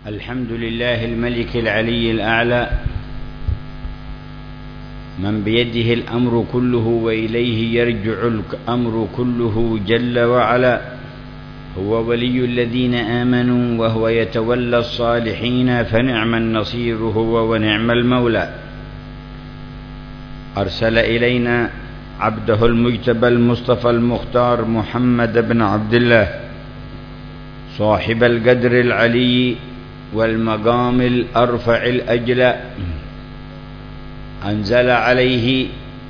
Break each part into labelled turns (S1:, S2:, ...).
S1: الحمد لله الملك العلي الأعلى، من بيده الأمر كله وإليه يرجع الأمر كله جل وعلا. هو ولي الذين آمنوا وهو يتولى الصالحين، فنعم النصير هو ونعم المولى. أرسل إلينا عبده المجتبى المصطفى المختار محمد بن عبد الله، صاحب القدر العلي والمقام الأرفع الأجلى. أنزل عليه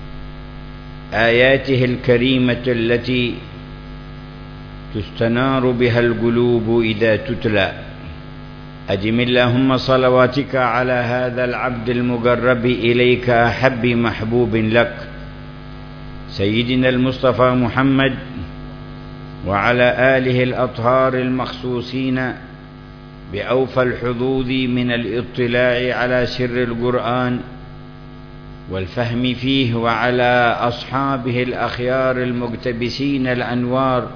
S1: آياته الكريمة التي تستنار بها القلوب إذا تتلى. أدم اللهم صلواتك على هذا العبد المقرب إليك، أحب محبوب لك، سيدنا المصطفى محمد، وعلى آله الأطهار المخصوصين بأوفى الحظوظ من الاطلاع على سر القرآن والفهم فيه، وعلى أصحابه الأخيار المقتبسين الأنوار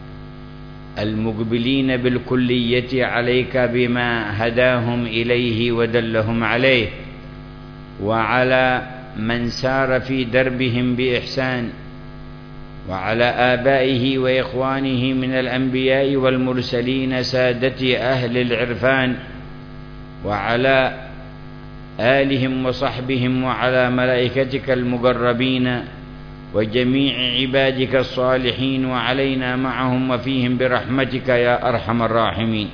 S1: المقبلين بالكلية عليك بما هداهم إليه ودلهم عليه، وعلى من سار في دربهم بإحسان، وعلى آبائه وإخوانه من الأنبياء والمرسلين سادة أهل العرفان، وعلى آلهم وصحبهم، وعلى ملائكتك المقربين وجميع عبادك الصالحين، وعلينا معهم وفيهم برحمتك يا أرحم الراحمين.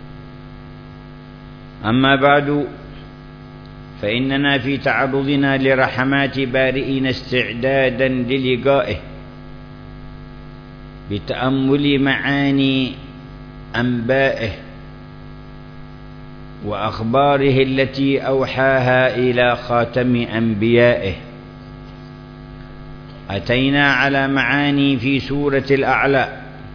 S1: أما بعد، فإننا في تعرضنا لرحمات بارئنا استعدادا للقائه بتأمل معاني أنبائه وأخباره التي أوحاها إلى خاتم أنبيائه. أتينا على معاني في سورة الأعلى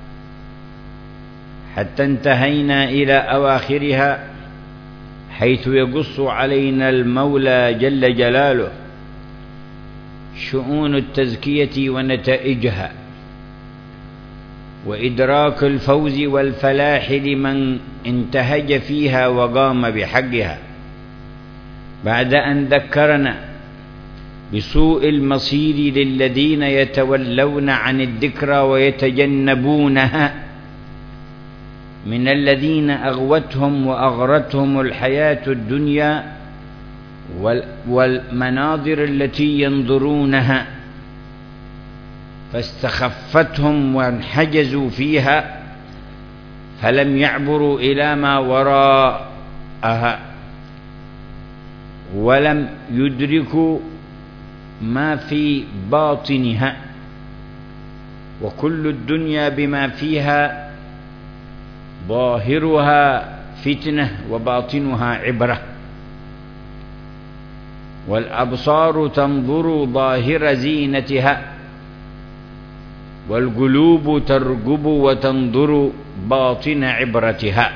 S1: حتى انتهينا إلى أواخرها، حيث يقص علينا المولى جل جلاله شؤون التزكية ونتائجها، وإدراك الفوز والفلاح لمن انتهج فيها وقام بحقها، بعد أن ذكرنا بسوء المصير للذين يتولون عن الذكرى ويتجنبونها، من الذين أغوتهم وأغرتهم الحياة الدنيا والمناظر التي ينظرونها، فاستخفتهم وانحجزوا فيها، فلم يعبروا إلى ما وراءها، ولم يدركوا ما في باطنها. وكل الدنيا بما فيها، ظاهرها فتنة وباطنها عبرة، والأبصار تنظر ظاهر زينتها، والقلوب ترقب وتنظر باطن عبرتها.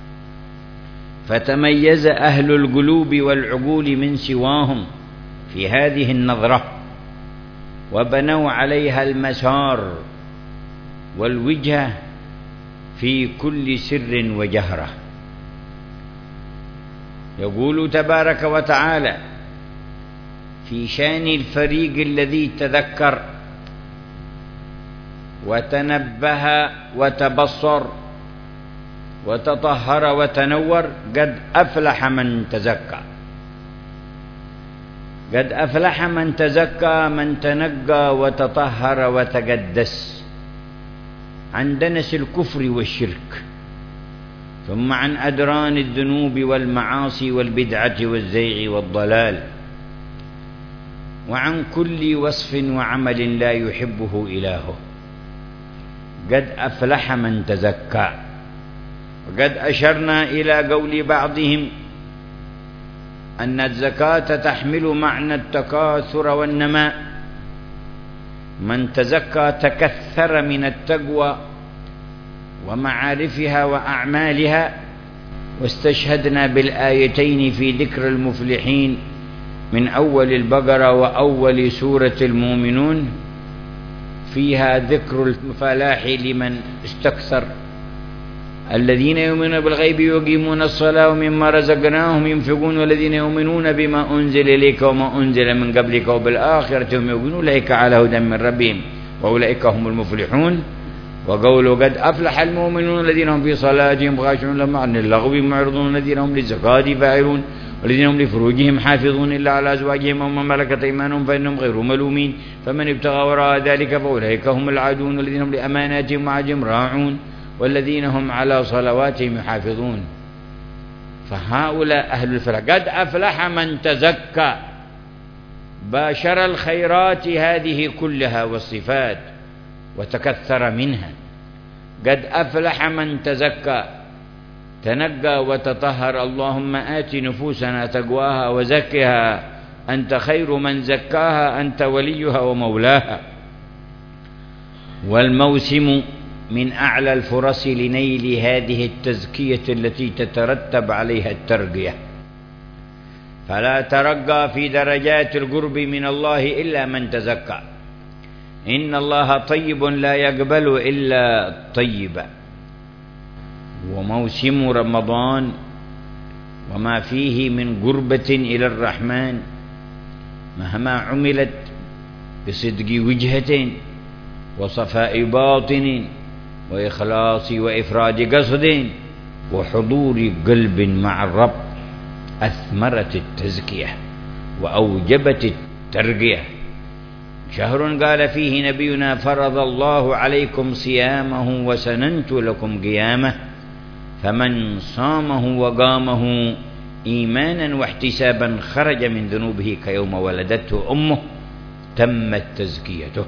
S1: فتميز أهل القلوب والعقول من سواهم في هذه النظرة، وبنوا عليها المسار والوجهة في كل سر وجهرة. يقول تبارك وتعالى في شان الفريق الذي تذكر وتنبه وتبصر وتطهر وتنور: قد أفلح من تزكى. قد أفلح من تزكى، من تنقى وتطهر وتقدس عن دنس الكفر والشرك، ثم عن أدران الذنوب والمعاصي والبدعة والزيغ والضلال، وعن كل وصف وعمل لا يحبه إلهه. قد أفلح من تزكى. وقد أشرنا إلى قول بعضهم أن الزكاة تحمل معنى التكاثر والنماء. من تزكى تكثر من التقوى ومعارفها وأعمالها. واستشهدنا بالآيتين في ذكر المفلحين من أول البقرة وأول سورة المؤمنون، فيها ذكر الفلاح لمن استكثر الذين يؤمنون بالغيب ويقيمون الصلاة ومما رزقناهم ينفقون والذين يؤمنون بما أنزل إليك وما أنزل من قبلك وبالآخرة هم يؤمنون أولئك على هدى من ربهم وأولئك هم المفلحون. وقوله قد أفلح المؤمنون الذين هم في صلاتهم خاشعون لهم عن اللغو معرضون الذين هم للزكاة فاعلون والذين هم لفروجهم حافظون إلا على أزواجهم وما ملكت أيمانهم فإنهم غير ملومين فمن ابتغى وراء ذلك فأولئك هم العادون والذين هم لأماناتهم وعهدهم راعون والذين هم على صلواتهم يحافظون. فهؤلاء أهل الفلاح. قد أفلح من تزكى، باشر الخيرات هذه كلها والصفات وتكثر منها. قد أفلح من تزكى، تنقى وتطهر. اللهم آت نفوسنا تقواها وزكها أنت خير من زكاها أنت وليها ومولاها. والموسم من أعلى الفرص لنيل هذه التزكية التي تترتب عليها الترقية، فلا ترقى في درجات القرب من الله إلا من تزكى. إن الله طيب لا يقبل إلا طيبا. وموسم رمضان وما فيه من قربة إلى الرحمن مهما عملت بصدق وجهة وصفاء باطن وإخلاص وإفراد قصد وحضور قلب مع الرب أثمرت التزكية وأوجبت الترقية. شهر قال فيه نبينا فرض الله عليكم صيامه وسننت لكم قيامه فمن صامه وقامه إيمانا واحتسابا خرج من ذنوبه كيوم ولدته أمه تمت تزكيته.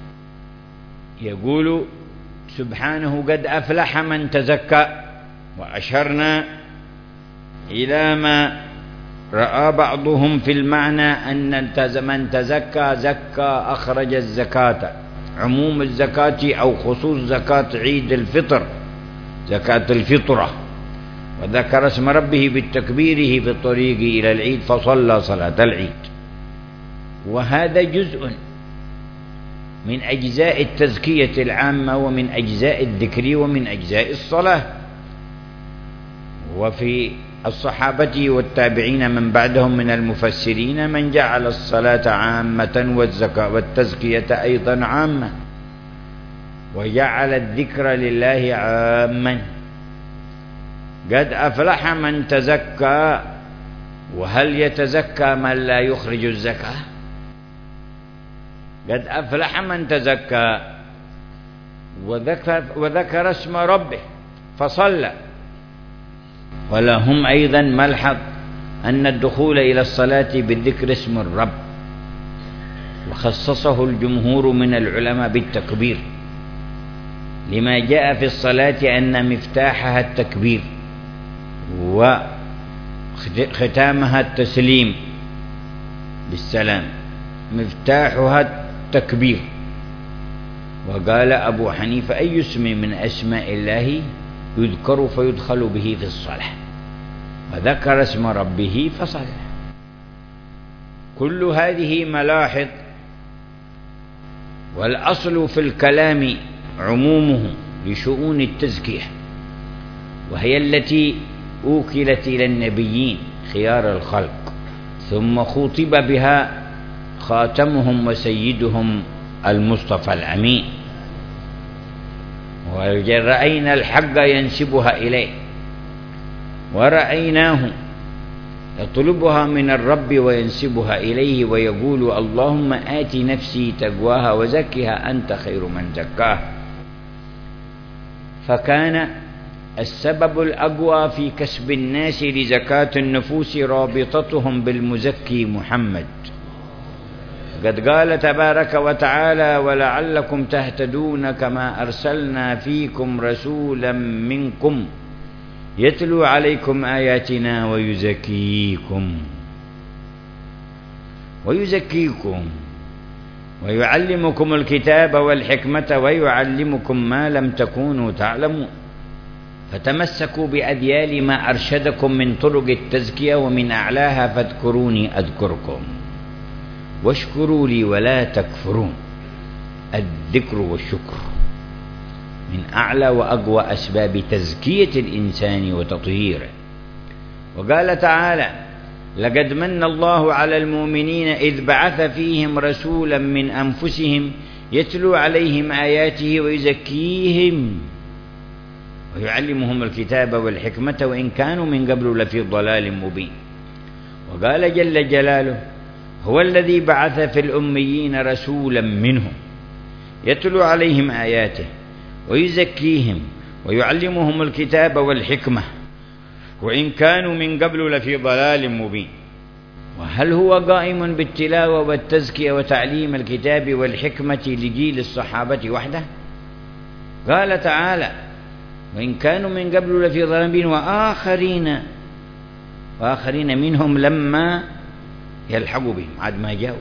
S1: يقول سبحانه قد أفلح من تزكى. وأشرنا إلى ما رأى بعضهم في المعنى أن من تزكى زكى أخرج الزكاة، عموم الزكاة أو خصوص زكاة عيد الفطر، زكاة الفطرة، وذكر اسم ربه بالتكبيره في الطريق إلى العيد فصلى صلاة العيد. وهذا جزء من أجزاء التزكية العامة ومن أجزاء الذكر ومن أجزاء الصلاة. وفي الصحابة والتابعين من بعدهم من المفسرين من جعل الصلاة عامة والزكاة والتزكية أيضا عامة، وجعل الذكر لله عاما. قد أفلح من تزكى. وهل يتزكى من لا يخرج الزكاة؟ قد أفلح من تزكى وذكر اسم ربه فصلى. ولهم أيضا ملحظ أن الدخول إلى الصلاة بالذكر اسم الرب، وخصصه الجمهور من العلماء بالتكبير لما جاء في الصلاة أن مفتاحها التكبير وختامها التسليم بالسلام، مفتاحها التكبير. وقال أبو حنيفة أي اسم من أسماء الله يذكر فيدخل به في الصلاة، وذكر اسم ربه فصلى. كل هذه ملاحظ. والأصل في الكلام عمومه لشؤون التزكية، وهي التي أوكلت إلى النبيين خيار الخلق، ثم خوطب بها خاتمهم وسيدهم المصطفى الأمين. ورأينا الحق ينسبها إليه، ورأيناه يطلبها من الرب وينسبها إليه ويقول اللهم آت نفسي تقواها وزكها أنت خير من زكاها. فكان السبب الأقوى في كسب الناس لزكاة النفوس رابطتهم بالمزكي محمد. قد قال تبارك وتعالى ولعلكم تهتدون كما أرسلنا فيكم رسولا منكم يتلو عليكم آياتنا ويزكيكم ويعلمكم الكتاب والحكمة ويعلمكم ما لم تكونوا تعلمون. فتمسكوا بأذيال ما أرشدكم من طرق التزكية ومن أعلاها فاذكروني أذكركم واشكروا لي ولا تكفرون، الذكر والشكر. من أعلى وأقوى أسباب تزكية الإنسان وتطهيره. وقال تعالى: لقد من الله على المؤمنين إذ بعث فيهم رسولا من أنفسهم يتلو عليهم آياته ويزكيهم ويعلمهم الكتاب والحكمة وإن كانوا من قبل لفي ضلال مبين. وقال جل جلاله: هو الذي بعث في الأميين رسولا منهم يتلو عليهم آياته ويزكيهم ويعلمهم الكتاب والحكمة وإن كانوا من قبل لفي ضلال مبين. وهل هو قائم بالتلاوة والتزكية وتعليم الكتاب والحكمة لجيل الصحابة وحده؟ قال تعالى: وإن كانوا من قبل لفي ضلال مبين وآخرين منهم لما يلحقوا بهم، عاد ما جاءوا،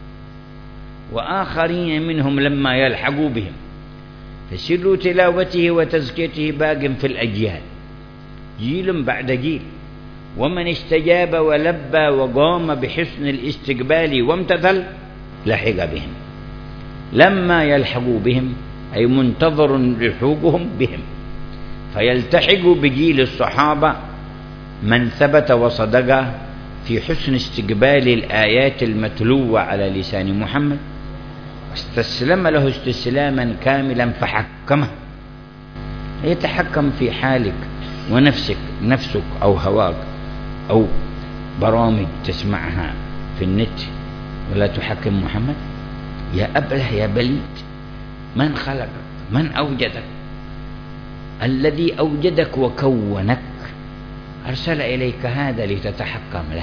S1: وآخرين منهم لما يلحقوا بهم، فسر تلاوته وتزكيته باق في الأجيال، جيل بعد جيل. ومن استجاب ولبى وقام بحسن الاستقبال وامتثل لحق بهم لما يلحقوا بهم، أي منتظر لحوقهم بهم، فيلتحق بجيل الصحابة من ثبت وصدق في حسن استقبال الآيات المتلوة على لسان محمد واستسلم له استسلاما كاملا فحكمه. يتحكم في حالك ونفسك أو هواك أو برامج تسمعها في النت ولا تحكم محمد؟ يا أبله يا بليد، من خلقك؟ من أوجدك؟ الذي أوجدك وكونك أرسل إليك هذا لتتحكم له،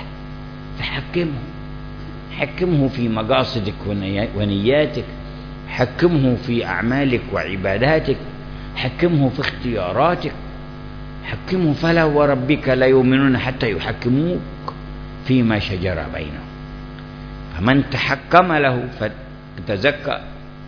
S1: حكمه في مقاصدك ونياتك، حكمه في أعمالك وعباداتك، حكمه في اختياراتك، حكمه. فلا وربك لا يؤمنون حتى يحكموك فيما شجر بينهم. فمن تحكم له فتزكى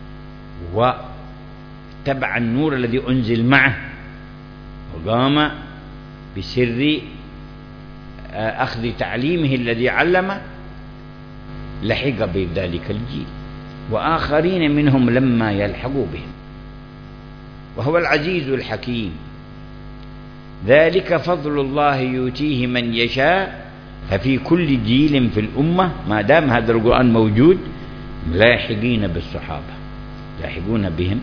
S1: واتبع النور الذي أنزل معه وقام بسر أخذ تعليمه الذي علمه لحق بذلك الجيل، وآخرين منهم لما يلحقوا بهم. وهو العزيز الحكيم. ذلك فضل الله يؤتيه من يشاء. ففي كل جيل في الأمة ما دام هذا القرآن موجود لاحقين بالصحابة، لاحقون بهم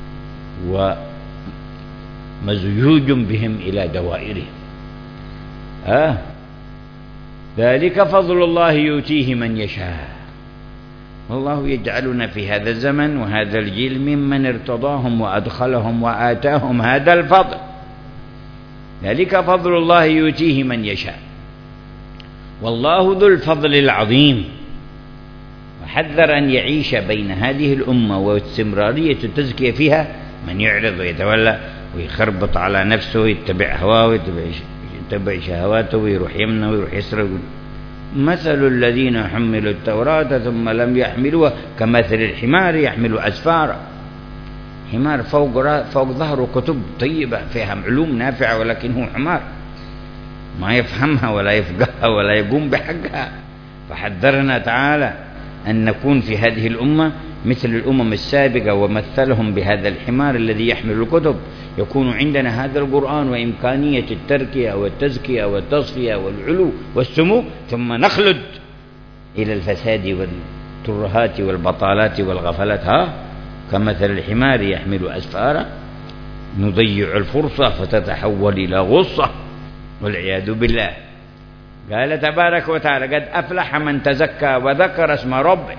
S1: ومزجوج بهم إلى دوائرهم. ذلك فضل الله يؤتيه من يشاء. والله يجعلنا في هذا الزمن وهذا الجيل ممن ارتضاهم وأدخلهم وآتاهم هذا الفضل. ذلك فضل الله يؤتيه من يشاء والله ذو الفضل العظيم. وحذر أن يعيش بين هذه الأمة واستمرارية التزكية فيها من يعرض ويتولى ويخربط على نفسه ويتبع هواه ويتبع شهواته ويروح يمنى ويروح يسرق. مثل الذين حملوا التوراة ثم لم يحملوها كمثل الحمار يحمل أسفارا. حمار فوق ظهره كتب طيبة فيها علوم نافعة، ولكن هو حمار ما يفهمها ولا يفقهها ولا يقوم بحقها. فحذرنا تعالى أن نكون في هذه الأمة مثل الأمم السابقة، ومثلهم بهذا الحمار الذي يحمل الكتب. يكون عندنا هذا القرآن وإمكانية التركية والتزكية والتصفية والعلو والسمو، ثم نخلد إلى الفساد والترهات والبطالات والغفلات. كمثل الحمار يحمل أسفارا. نضيع الفرصة فتتحول إلى غصة والعياذ بالله. قال تبارك وتعالى: قد أفلح من تزكى وذكر اسم ربه.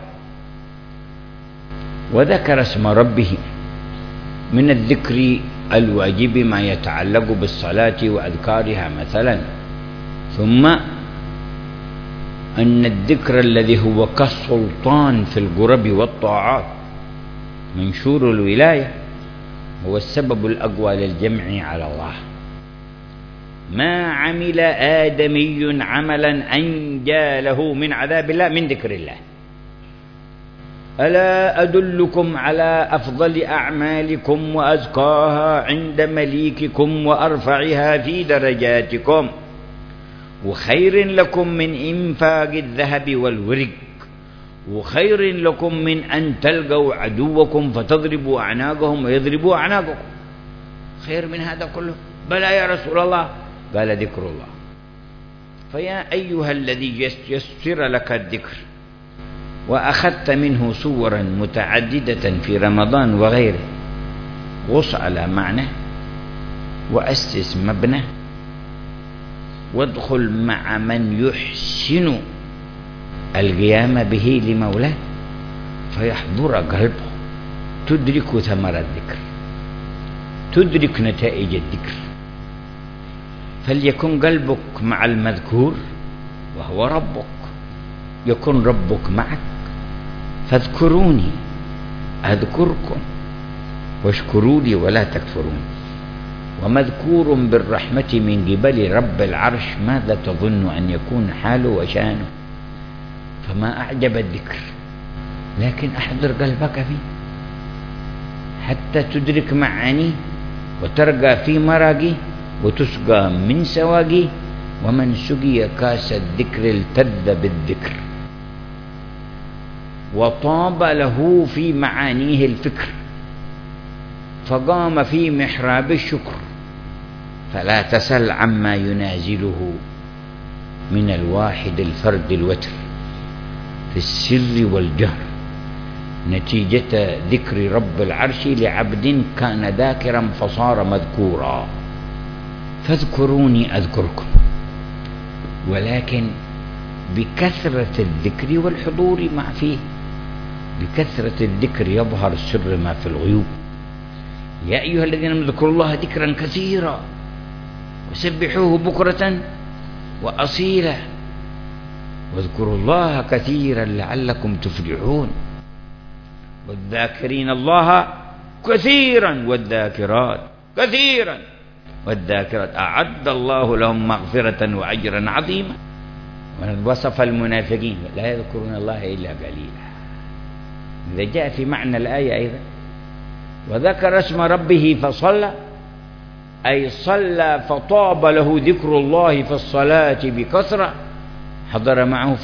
S1: وذكر اسم ربه من الذكر الواجب ما يتعلق بالصلاة وأذكارها مثلا. ثم أن الذكر الذي هو كالسلطان في القرب والطاعات منشور الولاية هو السبب الأقوى للجمع على الله. ما عمل آدمي عملا أنجى له من عذاب الله من ذكر الله. ألا أدلكم على أفضل أعمالكم وأزكاها عند مليككم وأرفعها في درجاتكم وخير لكم من إنفاق الذهب والورق وخير لكم من أن تلقوا عدوكم فتضربوا أعناقهم ويضربوا أعناقكم. خير من هذا كله؟ بلى يا رسول الله. قال ذكر الله. فيا أيها الذي يسر لك الذكر وأخذت منه صورا متعددة في رمضان وغيره، غص على معنى وأسس مبنى وادخل مع من يحسن القيام به لمولاه فيحضر قلبه، تدرك ثمر الذكر، تدرك نتائج الذكر. فليكن قلبك مع المذكور وهو ربك، يكن ربك معك. فاذكروني أذكركم واشكروا لي ولا تكفرون. ومذكور بالرحمة من قبل رب العرش، ماذا تظن أن يكون حاله وشانه؟ فما أعجب الذكر، لكن أحضر قلبك فيه حتى تدرك معانيه وترقى في مرقه وتسقى من سواقه. ومن سقي كاس الذكر التذ بالذكر وطاب له في معانيه الفكر، فقام في محراب الشكر. فلا تسل عما ينازله من الواحد الفرد الوتر في السر والجهر، نتيجة ذكر رب العرش لعبد كان ذاكرا فصار مذكورا. فاذكروني أذكركم، ولكن بكثرة الذكر والحضور مع فيه. بكثرة الذكر يظهر السر ما في الغيوب. يا أيها الذين آمنوا اذكروا الله ذكرا كثيرا وسبحوه بكرة وأصيلا واذكروا الله كثيرا لعلكم تفلحون. والذاكرين الله كثيرا والذاكرات كثيرا والذاكرات أعد الله لهم مغفرة وأجرا عظيما. وصف المنافقين لا يذكرون الله إلا قليلا. إذا جاء في معنى الآية أيضا وذكر اسم ربه فصلى، أي صلى فطاب له ذكر الله في الصلاة بكثرة، حضر معه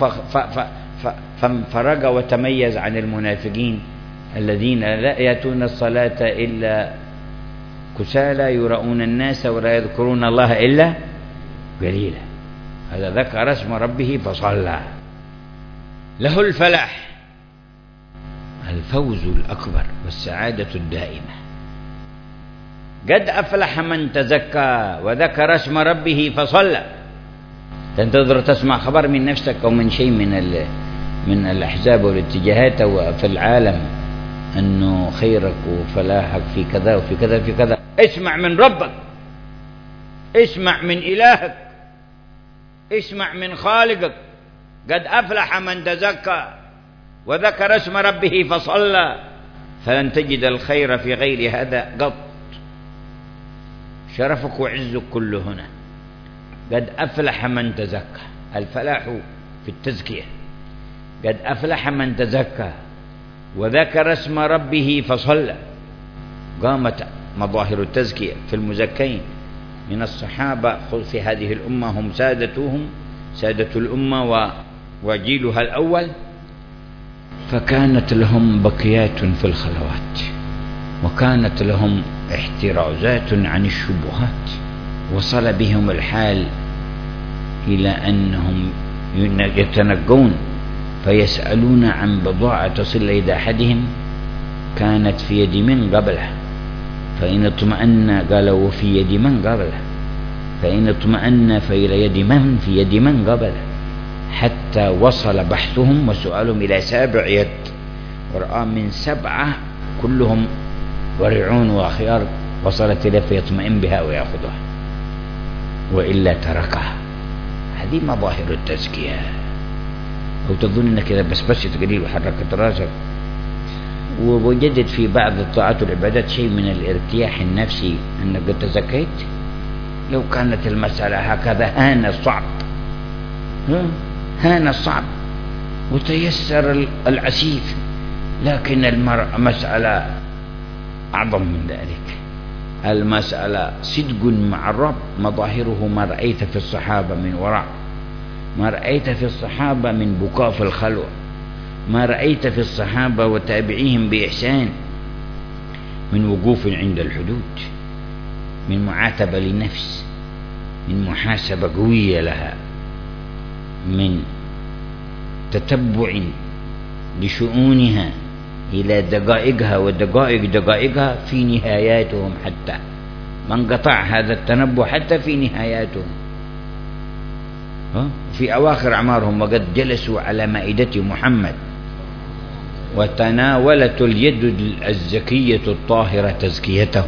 S1: فرق وتميز عن المنافقين الذين لا يأتون الصلاة إلا كسالى يراؤون الناس ولا يذكرون الله إلا قليلا. هذا ذكر اسم ربه فصلى. له الفلاح، الفوز الأكبر والسعادة الدائمة. قد أفلح من تزكى وذكر اسم ربه فصلى. تنتظر تسمع خبر من نفسك أو من شيء من الأحزاب والاتجاهات في العالم أنه خيرك وفلاحك في كذا وفي كذا وفي كذا. اسمع من ربك، اسمع من إلهك، اسمع من خالقك. قد أفلح من تزكى وذكر اسم ربه فصلى. فلن تجد الخير في غير هذا قط. شرفك وعزك كله هنا. قد أفلح من تزكى، الفلاح في التزكية. قد أفلح من تزكى وذكر اسم ربه فصلى. قامت مظاهر التزكية في المزكين من الصحابة في هذه الأمة، هم سادة الأمة وجيلها الأول. فكانت لهم بقيات في الخلوات، وكانت لهم احترازات عن الشبهات. وصل بهم الحال إلى أنهم يتنقون فيسألون عن بضاعة تصل إلى أحدهم كانت في يد من قبله، فإن اطمأن قالوا وفي يد من قبله، فإن اطمأن فإلى يد من في يد من قبله، حتى وصل بحثهم وسؤالهم إلى 7 يد، ورأى من 7 كلهم ورعون وأخيار وصلت إليه فيطمئن بها ويأخذها وإلا تركها. هذه مظاهر التزكية. أو تظن أنك إذا بس قليل وحركت راسك ووجدت في بعض الطاعات والعبادات شيء من الارتياح النفسي أنك قد تزكيت، لو كانت المسألة هكذا هان الصعب وتيسر العسير. لكن المسألة أعظم من ذلك. المسألة صدق مع الرب. مظاهره ما رأيت في الصحابة من وراء، ما رأيت في الصحابة من بكاء في الخلوة، ما رأيت في الصحابة وتابعيهم بإحسان من وقوف عند الحدود. من معاتبة للنفس، من محاسبة قوية لها، من تتبع لشؤونها إلى دقائقها ودقائقها في نهاياتهم، حتى ما انقطع هذا التنبؤ حتى في نهاياتهم، في أواخر أعمارهم، وقد جلسوا على مائدة محمد وتناولت اليد الزكية الطاهرة تزكيتهم،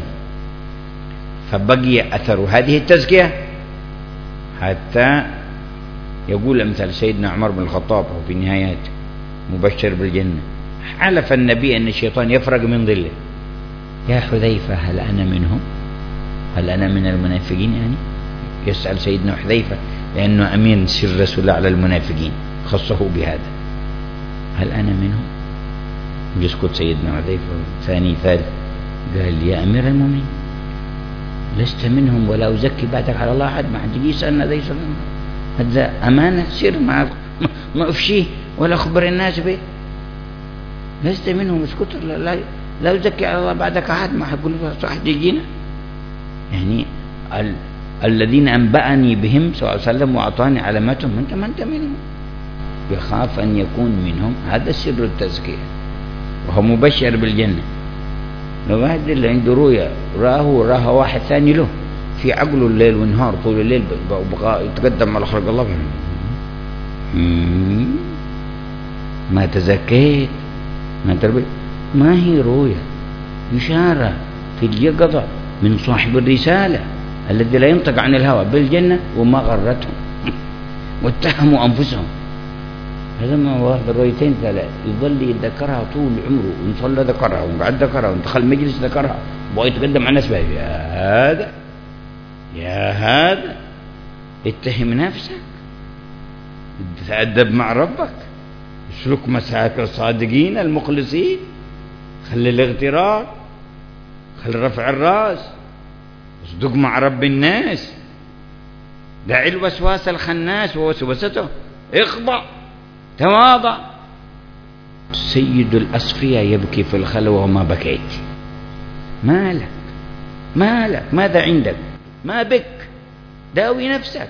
S1: فبقي أثر هذه التزكية حتى يقول أمثال سيدنا عمر بن الخطاب في نهايات مبشر بالجنة: حلف النبي أن الشيطان يفرق من ظله، يا حذيفة هل أنا منهم؟ هل أنا من المنافقين؟ يعني يسأل سيدنا حذيفة لأنه أمين سر رسول الله على المنافقين، خصه بهذا: هل أنا منهم؟ يسكت سيدنا حذيفة، ثاني ثالث قال: يا أمير المؤمنين لست منهم ولا أزكي بعدك على الله أحد، ما حد يسألنا ذي سلام، هذا أمانة سر ما أفشيه ولا أخبر الناس به، لست منهم، اسكت، لا أزكي على الله بعدك أحد، ما حقول صح يجينا يعني الذين أنبأني بهم صلى الله عليه وسلم وأعطاني علاماتهم، ما أنت منهم، يخاف أن يكون منهم. هذا سر التزكية، وهو مبشر بالجنة. لو واحد اللي عنده رؤيا راها واحد ثاني له في عقله الليل والنهار طول الليل بقى يتقدم على خلق الله، ما تزكيت، ما تربيت، ما هي رؤيا، إشارة في اليقظة من صاحب الرسالة الذي لا ينطق عن الهوى بالجنة، وما غرتهم واتهموا أنفسهم. هذا ما هو واحد الرؤيتين ثلاث يظل يتذكرها طول عمره، وإن صلى ذكرها، وإن قعد ذكرها، وإن دخل مجلس ذكرها، وبغى يتقدم على الناس بها. يا هذا اتهم نفسك، تأدب مع ربك، اسلك مساك الصادقين المخلصين، خلي الاغترار، خلي رفع الراس، اصدق مع رب الناس، دع الوسواس الخناس ووسوسته، اخضع، تواضع. سيد الأصفياء يبكي في الخلوة وما بكيت، مالك ماذا عندك؟ ما بك، داوي نفسك.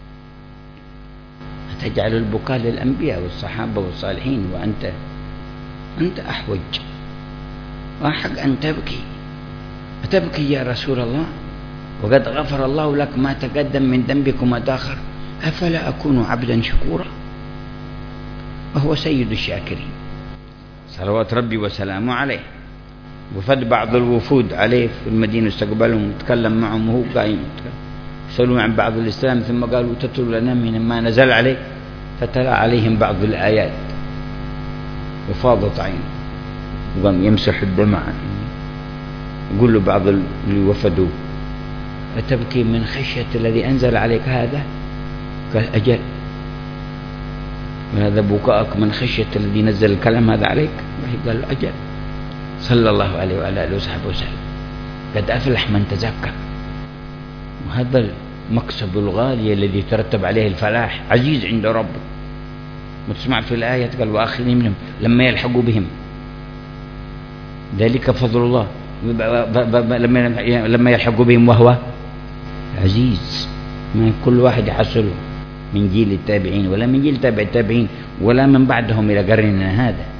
S1: تجعل البكاء للأنبياء والصحابة والصالحين وأنت أحوج وأحق أن تبكي. أتبكي يا رسول الله وقد غفر الله لك ما تقدم من ذنبك وما تأخر، أفلا أكون عبدا شكورا؟ وهو سيد الشاكرين صلوات ربي وسلامه عليه. وفد بعض الوفود عليه في المدينة استقبلهم وتكلم معهم وهو قايم، سألوا عن بعض الإسلام، ثم قالوا: تتلو لنا من ما نزل عليه، فتلا عليهم بعض الآيات وفاضت عينه وقام يمسح الدمع. يقول له بعض اللي وفدوا: أتبكي من خشية الذي أنزل عليك هذا؟ قال: أجل. وهذا بكاءك من خشية الذي نزل الكلام هذا عليك؟ قال: أجل. صلى الله عليه وعلى آله وصحبه وسلم. قد أفلح من تزكى. وهذا المكسب الغالي الذي ترتب عليه الفلاح، عزيز عند ربه. وتسمع في الآية قال: وآخرين منهم لما يلحقوا بهم، ذلك فضل الله، لما يلحقوا بهم وهو عزيز. ما كل واحد يحصله من جيل التابعين ولا من جيل تابع التابعين ولا من بعدهم إلى قرننا هذا.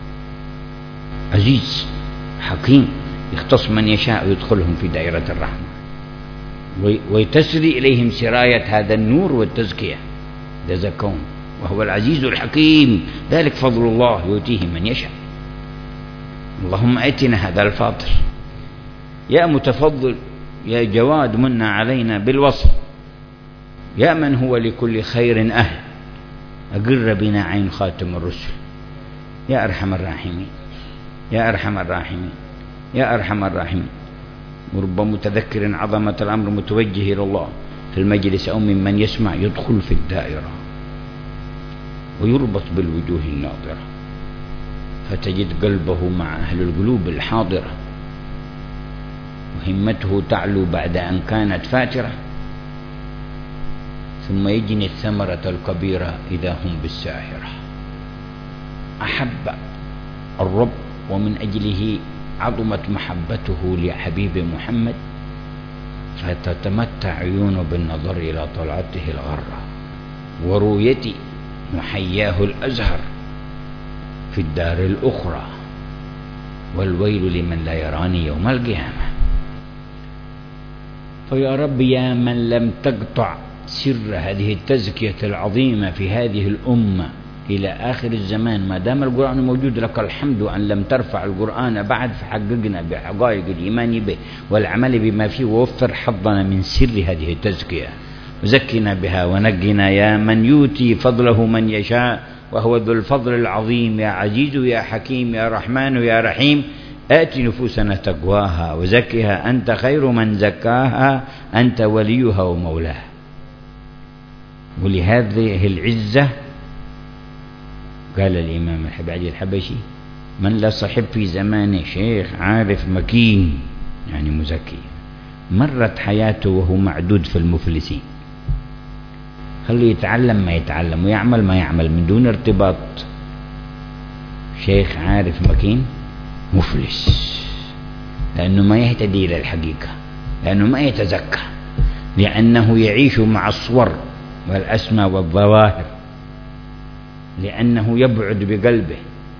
S1: عزيز حكيم يختص من يشاء ويدخلهم في دائرة الرحمة ويتسري إليهم سراية هذا النور والتزكية يتزكون، وهو العزيز الحكيم. ذلك فضل الله يؤتيه من يشاء. اللهم ائتنا هذا الفاضل، يا متفضل، يا جواد من علينا بالوصف، يا من هو لكل خير أهل، أقر بنا عين خاتم الرسل، يا أرحم الراحمين، يا أرحم الراحمين، يا أرحم الراحمين. ورب متذكر عظمة الأمر متوجه إلى الله في المجلس أو ممن يسمع يدخل في الدائرة ويربط بالوجوه الناظرة، فتجد قلبه مع أهل القلوب الحاضرة، وهمته تعلو بعد أن كانت فاترة، ثم يجني الثمرة الكبيرة إذا هم بالساهرة. أحب الرب ومن أجله عظمت محبته لحبيب محمد فتتمتع عيونه بالنظر إلى طلعته الغرة ورؤية محياه الأزهر في الدار الأخرى، والويل لمن لا يراني يوم القيامة. فيا رب يا من لم تقطع سر هذه التزكية العظيمة في هذه الأمة إلى آخر الزمان، ما دام القرآن موجود لك الحمد أن لم ترفع القرآن بعد، فحققنا بحقائق الإيمان به والعمل بما فيه، ووفر حظنا من سر هذه التزكية وزكنا بها ونجنا يا من يؤتي فضله من يشاء وهو ذو الفضل العظيم. يا عزيز يا حكيم يا رحمن يا رحيم، آت نفوسنا تقواها وزكها أنت خير من زكاها، أنت وليها ومولاها. ولهذه العزة قال الإمام الحبيعي الحبشي: من لا صحب في زمانه شيخ عارف مكين، يعني مزكي، مرت حياته وهو معدود في المفلسين. خليه يتعلم ما يتعلم ويعمل ما يعمل من دون ارتباط. شيخ عارف مكين مفلس، لأنه ما يهتدي إلى الحقيقة، لأنه ما يتزكى، لأنه يعيش مع الصور والأسماء والظواهر، لأنه يبعد بقلبه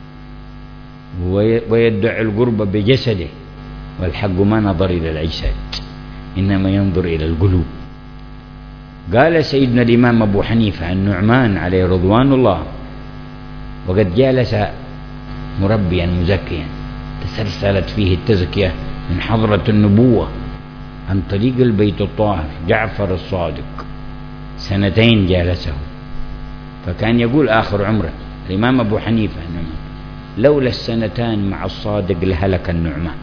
S1: ويدعي القرب بجسده، والحق ما نظر إلى الأجساد إنما ينظر إلى القلوب. قال سيدنا الإمام أبو حنيفة النعمان عليه رضوان الله: وقد جالس مربيا مزكيا تسلسلت فيه التزكية من حضرة النبوة عن طريق البيت الطاهر جعفر الصادق، 2 جالسه، فكان يقول آخر عمره الإمام أبو حنيفة النعمان: لولا 2 مع الصادق لهلك النعمان.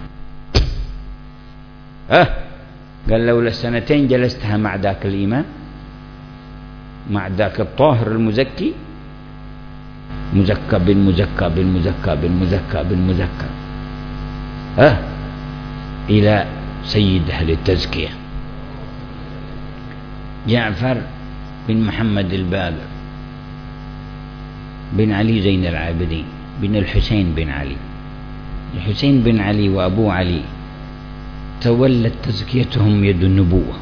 S1: قال لولا 2 جلستها مع ذاك الإمام، مع ذاك الطاهر المزكي، مزكى بالمزكى بالمزكى بالمزكى بالمزكى إلى سيد أهل التزكية جعفر بن محمد الباقر بن علي زين العابدين بن الحسين بن علي. الحسين بن علي وأبو علي تولت تزكيتهم يد النبوة،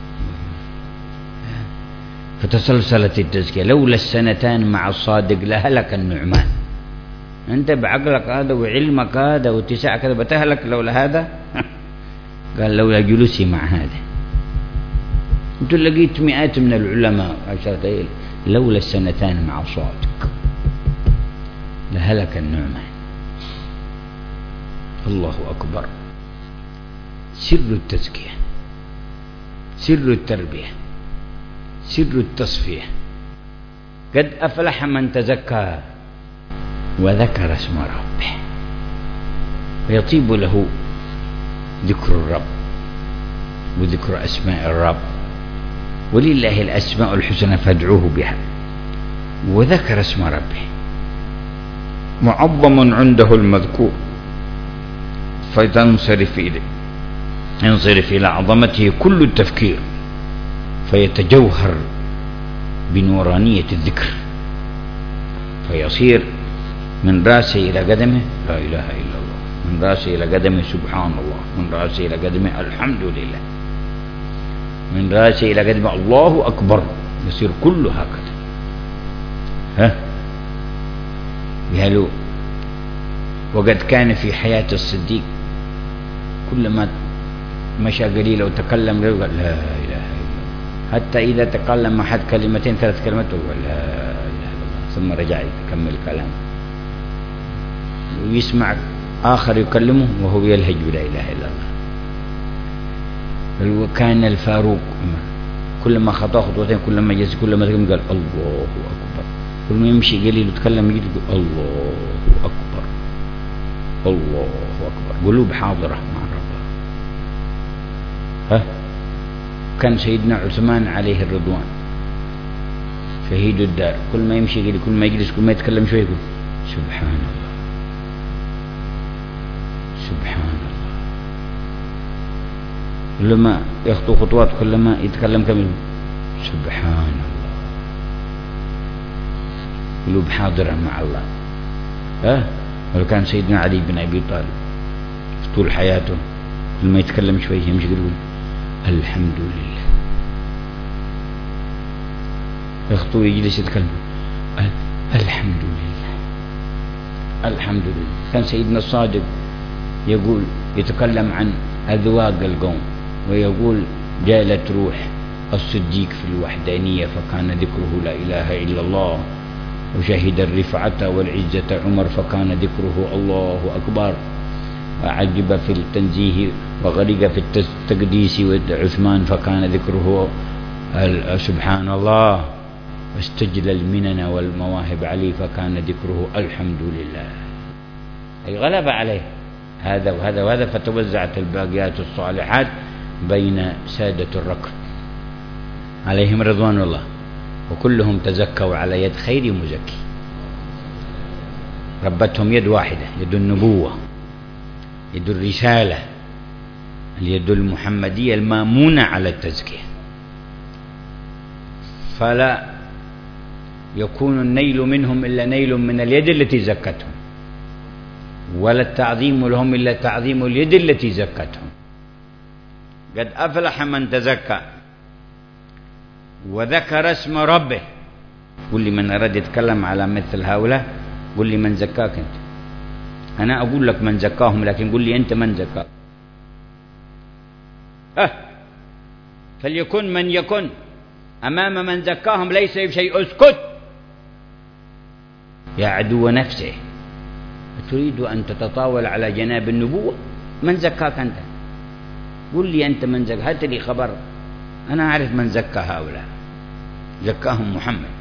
S1: فتسلسلت التزكية. لولا 2 مع الصادق لهلك النعمان. أنت بعقلك هذا وعلمك هذا واتساعك هذا بتهلك لولا هذا. قال لولا جلوسي مع هذا. أنت لقيت مئات من العلماء عشرة، لولا 2 مع صادق لهلك النعمان. الله أكبر. سر التزكية، سر التربية، سر التصفية. قد أفلح من تزكى وذكر اسم ربه، فيطيب له ذكر الرب وذكر أسماء الرب، ولله الأسماء الحسنى فادعوه بها. وذكر اسم ربه معظم عنده المذكور، فتنصرف إليه، ينصرف إلى عظمته كل التفكير، فيتجوهر بنورانية الذكر، فيصير من رأسه إلى قدمه لا إله إلا الله، من رأسه إلى قدمه سبحان الله، من رأسه إلى قدمه الحمد لله، من رأسه إلى قدمه الله أكبر. يصير كله هكذا. يهلو. وقد كان في حياة الصديق كلما مشى قليلا وتكلم قال لا إله إلا الله، حتى إذا تكلم أحد 2 3 كلمات قال لا إله إلا الله، ثم رجع يكمل كلامه، ويسمع آخر يكلمه وهو يلهج لا إله إلا الله. وكان الفاروق كلما خطأ خطوتين كلما جلس كلما قال الله أكبر، كل ما يمشي قليل وتكلم يجي يقول الله أكبر الله أكبر، قلوب حاضرة مع ربها. كان سيدنا عثمان عليه الرضوان شهيد الدار، كل ما يمشي قليل كل ما يجلس كل ما يتكلم شوي يقول سبحان الله سبحان الله. كلما يخطو خطوات كلما يتكلم كم سبحان الله. قلوب حاضرة مع الله. ولو كان سيدنا علي بن أبي طالب طول حياته كل ما يتكلم شوي يمشي يقول الحمد لله. يخطو يجلس يتكلم الحمد لله الحمد لله. كان سيدنا الصادق يقول يتكلم عن أذواق القوم ويقول جالت روح الصديق في الوحدانية فكان ذكره لا إله إلا الله، وشهد الرفعة والعزة عمر فكان ذكره الله أكبر، وعجب في التنزيه وغرق في التقديس عثمان فكان ذكره سبحان الله، واستجلى المنن والمواهب علي فكان ذكره الحمد لله. أي غلب عليه هذا وهذا وهذا، فتوزعت الباقيات الصالحات بين سادة الركب عليهم رضوان الله، وكلهم تزكوا على يد خير مزكي. ربتهم يد واحدة، يد النبوة، يد الرسالة، اليد المحمدية المامونة على التزكية. فلا يكون النيل منهم إلا نيل من اليد التي زكتهم، ولا التعظيم لهم إلا تعظيم اليد التي زكتهم. قد أفلح من تزكى وذكر اسم ربه. قل لي من أراد يتكلم على مثل هؤلاء قل لي من زكاك أنت. أنا أقول لك من زكاهم، لكن قل لي أنت من زكاك. فليكن من يكن أمام من زكاهم ليس بشيء. اسكت يا عدو نفسه، تريد أن تتطاول على جناب النبوة؟ من زكاك أنت؟ قل لي أنت من زكاك، هات لي خبر. أنا أعرف من زكى هؤلاء، زكاهم محمد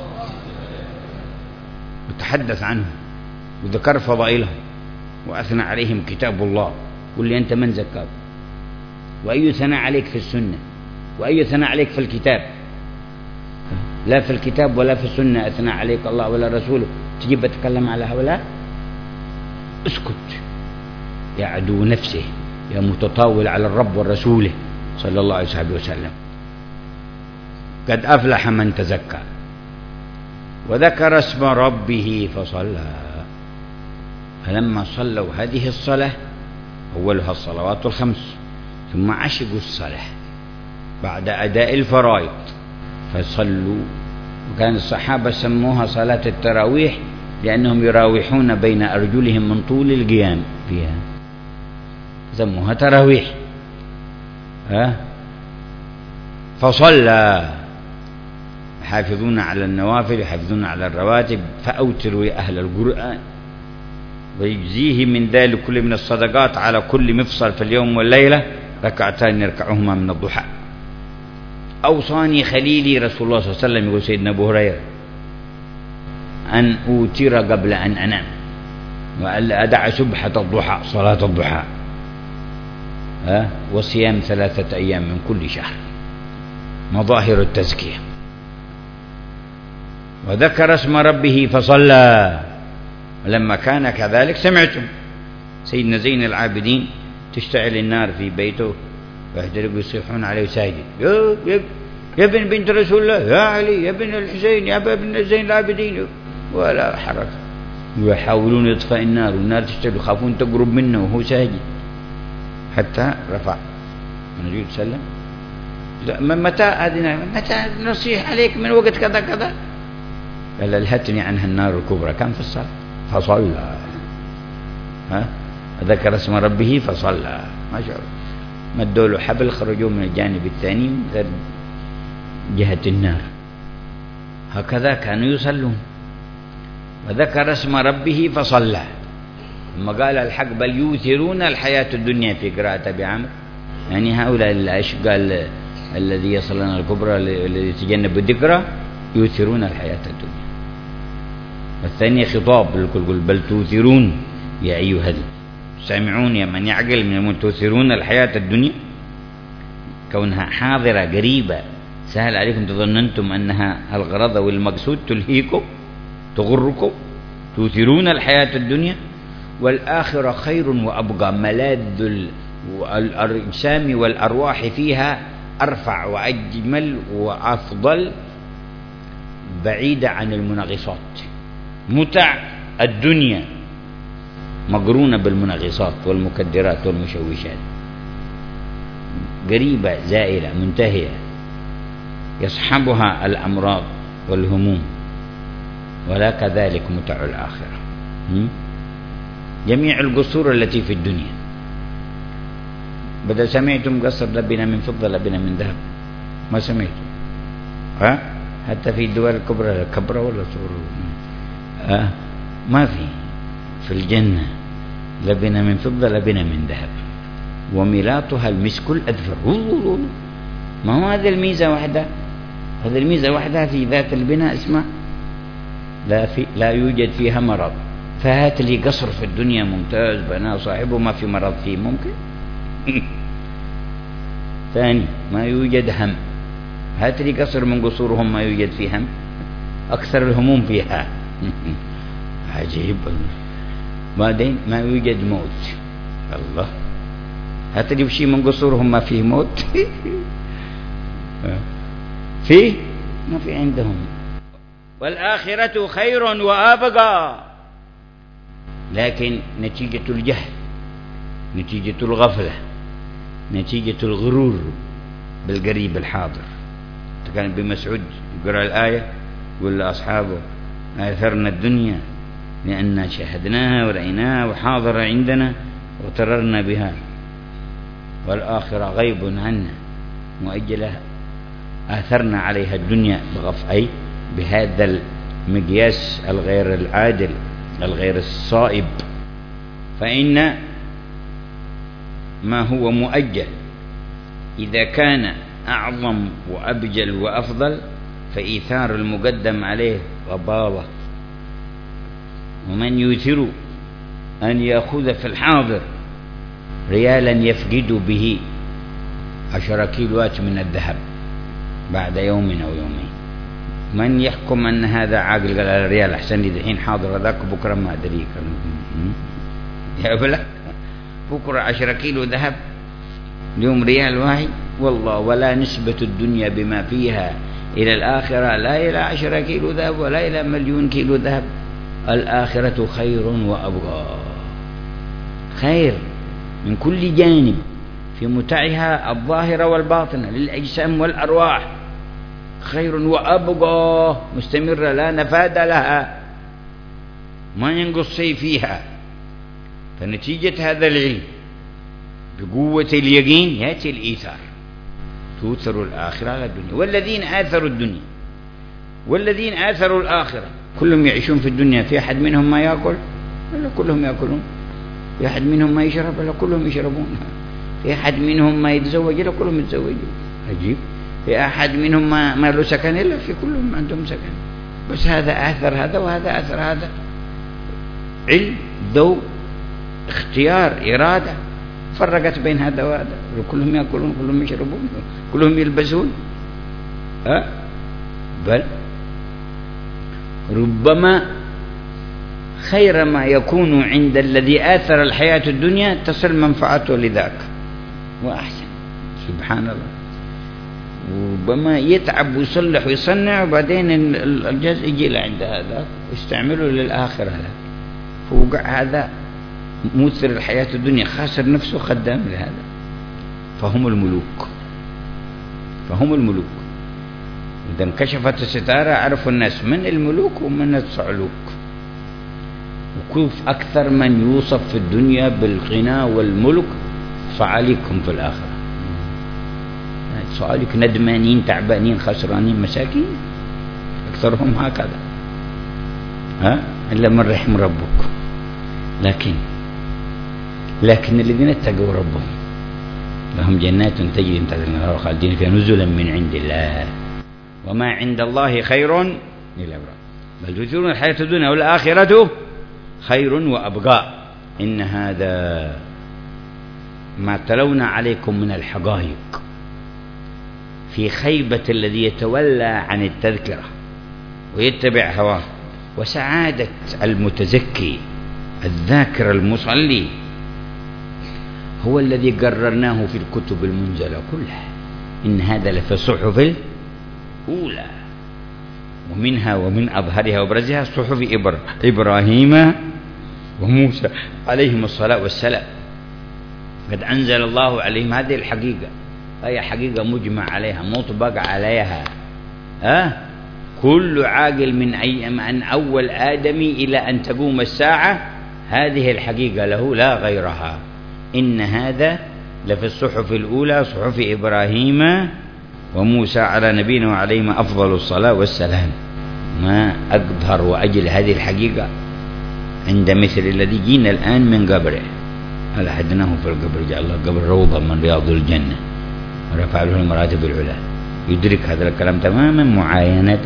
S1: وتحدث عنهم وذكر فضائلهم وأثنى عليهم كتاب الله. قل لي أنت من زكاك؟ وأي ثناء عليك في السنة؟ وأي ثناء عليك في الكتاب؟ لا في الكتاب ولا في السنة أثنى عليك الله ولا رسوله، تجيب تتكلم على هؤلاء؟ اسكت يا عدو نفسه، يا متطاول على الرب والرسوله صلى الله عليه وسلم. قد أفلح من تزكى وذكر اسم ربه فصلى. فلما صلوا هذه الصلاة، أولها الصلوات الخمس، ثم عشقوا الصلاة بعد أداء الفرائض فصلوا. وكان الصحابة سموها صلاة التراويح لأنهم يراوحون بين أرجلهم من طول القيام فيها، سموها تراويح. فصلى. يحافظون على النوافل، يحافظون على الرواتب. فأوتروا يا أهل القرآن. ويجزيه من ذلك كل من الصدقات على كل مفصل في اليوم والليلة ركعتان يركعهما من الضحى. أوصاني خليلي رسول الله صلى الله عليه وسلم، يقول سيدنا أبو هريرة، أن أوتر قبل أن أنام، وألا أدع سبحة الضحى صلاة الضحى، وصيام 3 أيام من كل شهر. مظاهر التزكية. وذكر اسم ربه فصلى. ولما كان كذلك سمعتم سيدنا زين العابدين تشتعل النار في بيته ويحترقوا يصيحون عليه ساجد، يا ابن بنت رسول الله، يا علي، يا ابن الحسين، يا ابن زين العابدين، ولا حركة. ويحاولون يطفئ النار والنار تشتعل، يخافون تقرب منه وهو ساجد، حتى رفع النبي صلى الله عليه وسلم، متى أذن، متى نصيح عليك من وقت كذا كذا؟ قال الهتني عنها النار الكبرى. كان في الصلاة فصلى. ذكر اسم ربه فصلى. ما شاء الله. مدوا له حبل، خرجوا من الجانب الثاني من غير جهة النار. هكذا كانوا يصلون. وذكر اسم ربه فصلى. ثم قال الحق بل يؤثرون الحياة الدنيا في قراءة أبي عمرو، يعني هؤلاء الأشقى الذي يصلون الكبرى الذي يتجنب الذكرى يؤثرون الحياة الدنيا. والثانية خطاب بالكل، بل تؤثرون يا أيها السامعون يا من يعقل من تؤثرون الحياة الدنيا، كونها حاضرة قريبة سهل عليكم تظننتم أنها الغرض والمقصود تلهيكم تغركم. تؤثرون الحياة الدنيا والآخرة خير وأبقى، ملاذ الأجسام والأرواح فيها أرفع وأجمل وأفضل، بعيدة عن المنغصات. متع الدنيا مقرونة بالمنغصات والمكدرات والمشوشات، قريبة زائلة منتهية يصحبها الأمراض والهموم، ولا كذلك متع الآخرة. جميع القصور التي في الدنيا، بدل سمعتم قصر لبنا من فضة لبنا من ذهب، ما سمعتم؟ حتى في الدول الكبرى، الكبرى ولا صغرى، ما في الجنة لبنا من فضة لبنا من ذهب وميلاتها المسك الأذفر. ما هو هذه الميزة وحدها، هذه الميزة وحدها في ذات البناء اسمها لا يوجد فيها مرض. فهات لي قصر في الدنيا ممتاز بناه صاحبه ما في مرض فيه، ممكن؟ ثاني ما يوجد هم، هات لي قصر من قصورهم ما يوجد فيه هم، أكثر الهموم فيها. عجيب. بعدين ما يوجد موت، الله، هات لي شيء من قصورهم ما فيه موت. فيه ما في عندهم. والآخرة خير وأبقى، لكن نتيجة الجهل، نتيجة الغفلة، نتيجة الغرور بالقريب الحاضر. كان ابن مسعود يقرأ الآية يقول لأصحابه آثرنا الدنيا لأننا شاهدناها ورأيناها وحاضر عندنا وتررنا بها، والآخرة غيب عنا مؤجلة، آثرنا عليها الدنيا أي بهذا المقياس الغير العادل الغير الصائب. فإن ما هو مؤجل إذا كان أعظم وأبجل وأفضل فإيثار المقدم عليه غباوة. ومن يؤثر أن يأخذ في الحاضر ريالا يفقد به 10 كيلوات من الذهب بعد يوم أو يومين، من يحكم أن هذا عاقل؟ قال الريال أحسن لي دحين حاضر، هذاك بكرة ما أدري. يا بلا بكرة 10 كيلو ذهب، اليوم ريال واحد، والله ولا نسبة الدنيا بما فيها إلى الآخرة، لا إلى 10 كيلو ذهب ولا إلى 1,000,000 كيلو ذهب. الآخرة خير وأبقى، خير من كل جانب في متعها الظاهرة والباطنة للأجسام والأرواح، خير وأبقى مستمرة لا نفاد لها، ما ينقص شيء فيها. فنتيجة هذا العلم بقوة اليقين يأتي الإيثار، تؤثر الآخرة على الدنيا. والذين آثروا الدنيا والذين آثروا الآخرة كلهم يعيشون في الدنيا، في أحد منهم ما يأكل ولا كلهم يأكلون؟ في أحد منهم ما يشرب ولا كلهم يشربون؟ في أحد منهم ما يتزوج ولا كلهم يتزوجون؟ عجيب. في أحد منهم ما له سكن إلا في كلهم عندهم سكن. بس هذا آثر هذا وهذا آثر هذا، علم، ذوق، اختيار، إرادة، فرقت بين هذا وهذا. كلهم يأكلون كلهم يشربون كلهم يلبسون، بل ربما خير ما يكون عند الذي آثر الحياة الدنيا تصل منفعته لذاك وأحسن. سبحان الله. ربما يتعب ويصلح ويصنع وبعدين الجزء يجي لعند هذا ويستعمله للآخرة، هذا فوقع هذا مثل الحياة الدنيا خاسر نفسه خدام لهذا. فهم الملوك، فهم الملوك. إذا انكشفت الستارة عرفوا الناس من الملوك ومن الصعلوك. وكيف أكثر من يوصف في الدنيا بالغنى والملك صعاليكهم في الآخرة، صعاليك ندمانين تعبانين خسرانين مساكين أكثرهم هكذا، إلا من رحم ربك. لكن الذين اتقوا ربهم لهم جنات تجري من تحتها الأنهار خالدين فيها نزلا من عند الله وما عند الله خير للأبرار بل تؤثرون الحياة الدنيا والآخرة خير وأبقى. إن هذا ما تلون عليكم من الحقائق في خيبة الذي يتولى عن التذكرة ويتبع هواه، وسعادة المتزكي الذاكر المصلي هو الذي قررناه في الكتب المنزلة كلها. إن هذا لفي الصحف الأولى، ومنها ومن أظهرها وبرزها صحف إبراهيم وموسى عليهم الصلاة والسلام. قد أنزل الله عليهم هذه الحقيقة هي حقيقة مجمع عليها مطبق عليها. كل عاقل من أول آدم إلى أن تقوم الساعة هذه الحقيقة له لا غيرها. إن هذا لفي الصحف الأولى صحف إبراهيم وموسى على نبينا وعليهما أفضل الصلاة والسلام. ما أقدر وأجل هذه الحقيقة عند مثل الذي جينا الآن من قبره. ألحدناه في القبر جعل الله قبر روضة من رياض الجنة ورفع له المراتب العلى. يدرك هذا الكلام تماما معاينة.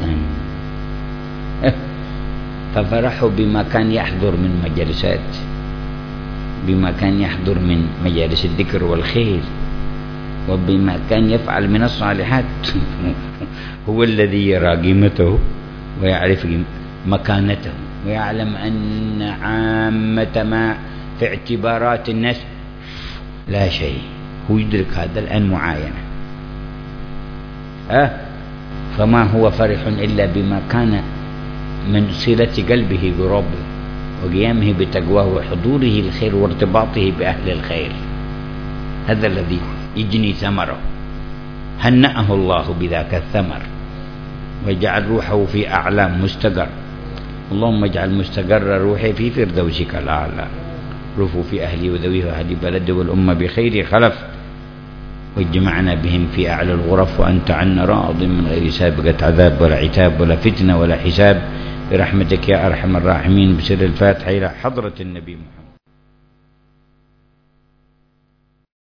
S1: ففرحوا بما كان يحضر من مجالسات، بما كان يحضر من مجالس الذكر والخير، وبما كان يفعل من الصالحات. هو الذي يرى قيمته ويعرف مكانته ويعلم أن عامة ما في اعتبارات الناس لا شيء. هو يدرك هذا الآن معاينة. فما هو فرح إلا بما كان من صلة قلبه بربه وقيامه بتقواه وحضوره الخير وارتباطه بأهل الخير. هذا الذي يجني ثمره. هنأه الله بذاك الثمر وجعل روحه في أعلام مستقر. اللهم اجعل مستقر روحي في فردوسك الأعلى. رفوا في أهلي وذويه وأهل بلد والأمة بخير خلف، واجمعنا بهم في أعلى الغرف وأنت عنا راض من غير سابقة عذاب ولا عتاب ولا فتنة ولا حساب برحمتك يا أرحم الراحمين. بسر الفاتحة إلى حضرة النبي محمد.